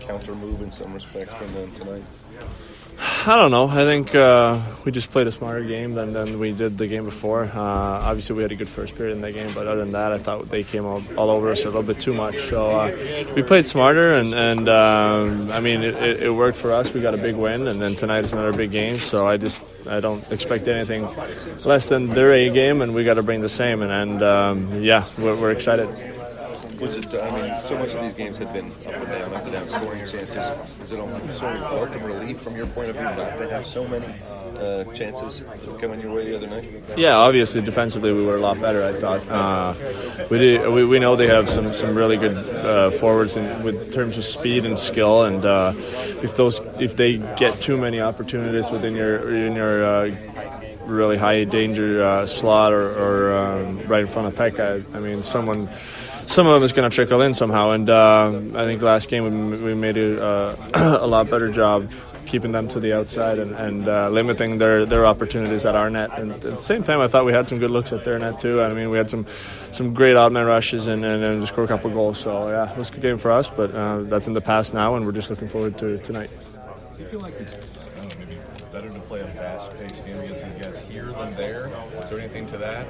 counter move in some respects from them tonight? I don't know. I think we just played a smarter game than we did the game before. Obviously, we had a good first period in that game, but other than that, I thought they came all over us a little bit too much. So we played smarter, and I mean, it worked for us. We got a big win, and then tonight is another big game. So I don't expect anything less than their A game, and we got to bring the same. And yeah, we're excited. Was it? I mean, so much of these games had been up and down scoring chances. Was it almost sort of welcome relief from your point of view not to have so many chances coming your way the other night? Yeah, obviously defensively we were a lot better. I thought we know they have some really good forwards with terms of speed and skill, and if they get too many opportunities within your really high danger slot or right in front of Pekka, I mean some of them is going to trickle in somehow, and I think last game we made a lot better job keeping them to the outside and limiting their opportunities at our net. And at the same time, I thought we had some good looks at their net too. I mean, we had some great odd man rushes and scored a couple goals. So yeah, it was a good game for us, but that's in the past now, and we're just looking forward to tonight. Do you feel like it's maybe better to play a fast-paced game against these guys here than there? Is there anything to that?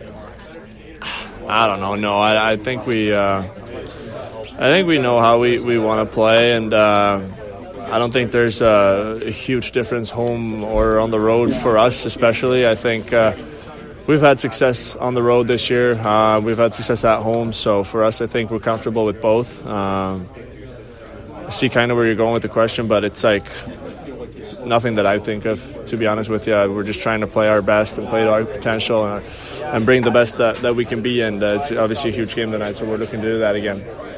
I don't know. No, I think we know how we want to play, and I don't think there's a huge difference home or on the road for us, especially. I think we've had success on the road this year. We've had success at home, so for us, I think we're comfortable with both. I see kind of where you're going with the question, but it's like nothing that I think of, to be honest with you. We're just trying to play our best and play to our potential and bring the best that we can be, and it's obviously a huge game tonight, so we're looking to do that again.